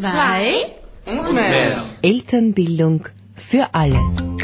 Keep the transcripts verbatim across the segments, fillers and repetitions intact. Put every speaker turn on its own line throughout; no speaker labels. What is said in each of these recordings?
zwei
und mehr.
Elternbildung für alle.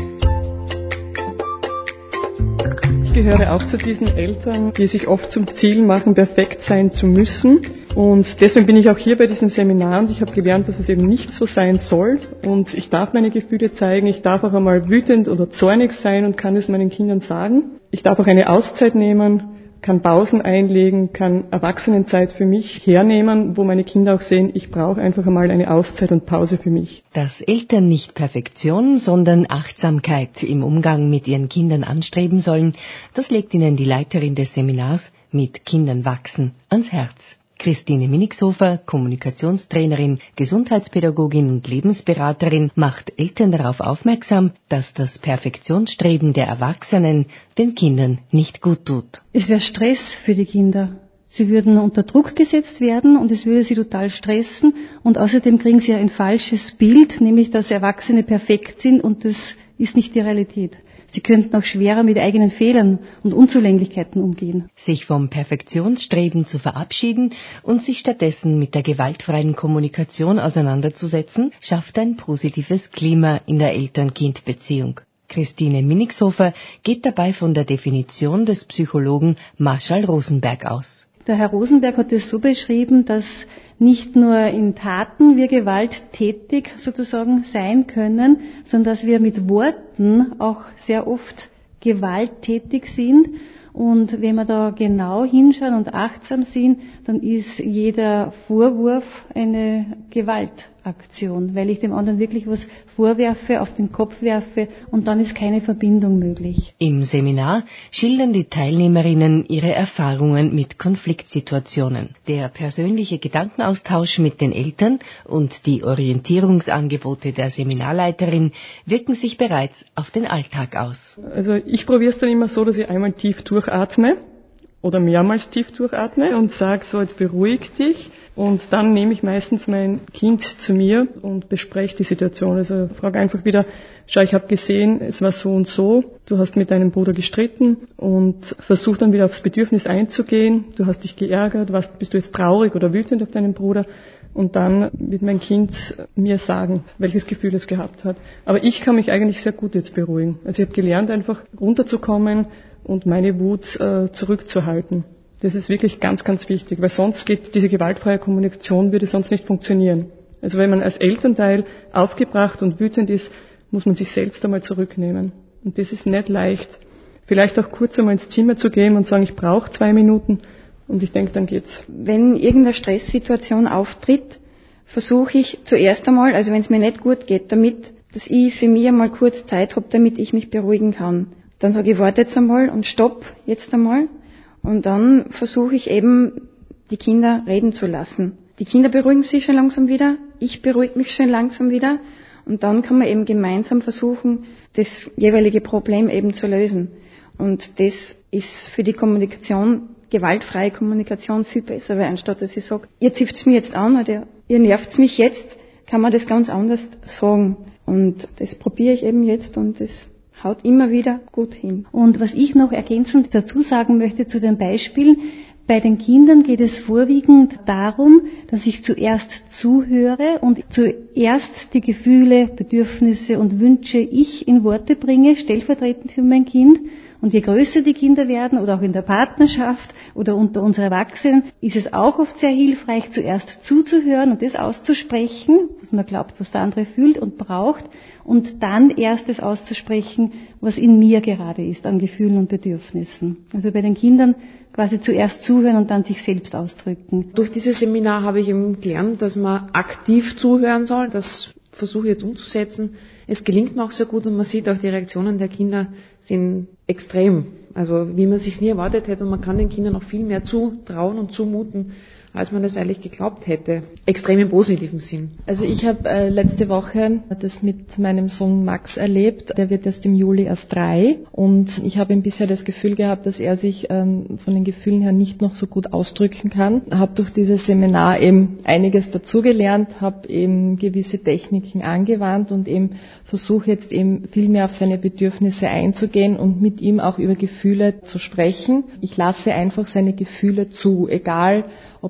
Ich gehöre auch zu diesen Eltern, die sich oft zum Ziel machen, perfekt sein zu müssen. Und deswegen bin ich auch hier bei diesem Seminar und ich habe gelernt, dass es eben nicht so sein soll. Und ich darf meine Gefühle zeigen, ich darf auch einmal wütend oder zornig sein und kann es meinen Kindern sagen. Ich darf auch eine Auszeit nehmen, kann Pausen einlegen, kann Erwachsenenzeit für mich hernehmen, wo meine Kinder auch sehen, ich brauche einfach einmal eine Auszeit und Pause für mich.
Dass Eltern nicht Perfektion, sondern Achtsamkeit im Umgang mit ihren Kindern anstreben sollen, das legt ihnen die Leiterin des Seminars Mit Kindern wachsen ans Herz. Christine Minigshofer, Kommunikationstrainerin, Gesundheitspädagogin und Lebensberaterin, macht Eltern darauf aufmerksam, dass das Perfektionsstreben der Erwachsenen den Kindern nicht gut tut.
Es wäre Stress für die Kinder. Sie würden unter Druck gesetzt werden und es würde sie total stressen und außerdem kriegen sie ein falsches Bild, nämlich dass Erwachsene perfekt sind und das ist nicht die Realität. Sie könnten auch schwerer mit eigenen Fehlern und Unzulänglichkeiten umgehen.
Sich vom Perfektionsstreben zu verabschieden und sich stattdessen mit der gewaltfreien Kommunikation auseinanderzusetzen, schafft ein positives Klima in der Eltern-Kind-Beziehung. Christine Minigshofer geht dabei von der Definition des Psychologen Marshall Rosenberg aus.
Der Herr Rosenberg hat es so beschrieben, dass nicht nur in Taten wir gewalttätig sozusagen sein können, sondern dass wir mit Worten auch sehr oft gewalttätig sind. Und wenn wir da genau hinschauen und achtsam sind, dann ist jeder Vorwurf eine Gewaltaktion, weil ich dem anderen wirklich was vorwerfe, auf den Kopf werfe und dann ist keine Verbindung möglich.
Im Seminar schildern die Teilnehmerinnen ihre Erfahrungen mit Konfliktsituationen. Der persönliche Gedankenaustausch mit den Eltern und die Orientierungsangebote der Seminarleiterin wirken sich bereits auf den Alltag aus.
Also ich probiere es dann immer so, dass ich einmal tief durchatme oder mehrmals tief durchatme und sage so, jetzt beruhig dich. Und dann nehme ich meistens mein Kind zu mir und bespreche die Situation. Also frage einfach wieder, schau, ich habe gesehen, es war so und so, du hast mit deinem Bruder gestritten und versuch dann wieder aufs Bedürfnis einzugehen. Du hast dich geärgert, was, bist du jetzt traurig oder wütend auf deinen Bruder? Und dann wird mein Kind mir sagen, welches Gefühl es gehabt hat. Aber ich kann mich eigentlich sehr gut jetzt beruhigen. Also ich habe gelernt, einfach runterzukommen und meine Wut äh, zurückzuhalten. Das ist wirklich ganz, ganz wichtig, weil sonst geht diese gewaltfreie Kommunikation, würde sonst nicht funktionieren. Also wenn man als Elternteil aufgebracht und wütend ist, muss man sich selbst einmal zurücknehmen. Und das ist nicht leicht. Vielleicht auch kurz einmal ins Zimmer zu gehen und sagen, ich brauche zwei Minuten und ich denke, dann geht's.
Wenn irgendeine Stresssituation auftritt, versuche ich zuerst einmal, also wenn es mir nicht gut geht, damit, dass ich für mich einmal kurz Zeit habe, damit ich mich beruhigen kann. Dann sage ich, warte jetzt einmal und stopp jetzt einmal. Und dann versuche ich eben, die Kinder reden zu lassen. Die Kinder beruhigen sich schon langsam wieder, ich beruhige mich schon langsam wieder und dann kann man eben gemeinsam versuchen, das jeweilige Problem eben zu lösen. Und das ist für die Kommunikation, gewaltfreie Kommunikation viel besser, weil anstatt dass ich sage, ihr zipft's mir jetzt an oder ihr nervt's mich jetzt, kann man das ganz anders sagen. Und das probiere ich eben jetzt und das haut immer wieder gut hin.
Und was ich noch ergänzend dazu sagen möchte zu den Beispielen, bei den Kindern geht es vorwiegend darum, dass ich zuerst zuhöre und zuerst die Gefühle, Bedürfnisse und Wünsche ich in Worte bringe, stellvertretend für mein Kind. Und je größer die Kinder werden oder auch in der Partnerschaft oder unter uns Erwachsenen, ist es auch oft sehr hilfreich, zuerst zuzuhören und das auszusprechen, was man glaubt, was der andere fühlt und braucht, und dann erst das auszusprechen, was in mir gerade ist an Gefühlen und Bedürfnissen. Also bei den Kindern quasi zuerst zuhören und dann sich selbst ausdrücken.
Durch dieses Seminar habe ich eben gelernt, dass man aktiv zuhören soll. Das versuche ich jetzt umzusetzen. Es gelingt mir auch sehr gut und man sieht auch, die Reaktionen der Kinder sind extrem. Also wie man sich nie erwartet hätte und man kann den Kindern noch viel mehr zutrauen und zumuten, als man das eigentlich geglaubt hätte. Extrem im positiven Sinn.
Also ich habe äh, letzte Woche das mit meinem Sohn Max erlebt. Der wird erst im Juli erst drei und ich habe ihm bisher das Gefühl gehabt, dass er sich ähm, von den Gefühlen her nicht noch so gut ausdrücken kann. Habe durch dieses Seminar eben einiges dazugelernt, habe eben gewisse Techniken angewandt und eben versuche jetzt eben viel mehr auf seine Bedürfnisse einzugehen und mit ihm auch über Gefühle zu sprechen. Ich lasse einfach seine Gefühle zu, egal ob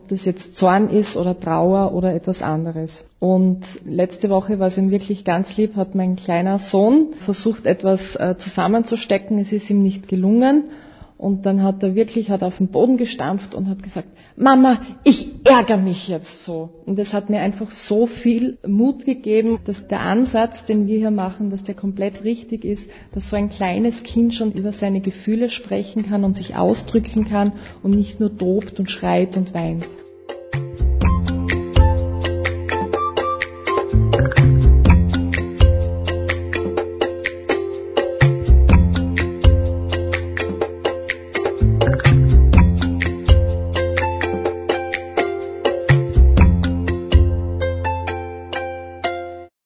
das jetzt Zorn ist oder Trauer oder etwas anderes. Und letzte Woche war es ihm wirklich ganz lieb, hat mein kleiner Sohn versucht, etwas äh, zusammenzustecken. Es ist ihm nicht gelungen. Und dann hat er wirklich, hat auf den Boden gestampft und hat gesagt, Mama, ich ärgere mich jetzt so. Und das hat mir einfach so viel Mut gegeben, dass der Ansatz, den wir hier machen, dass der komplett richtig ist, dass so ein kleines Kind schon über seine Gefühle sprechen kann und sich ausdrücken kann und nicht nur tobt und schreit und weint.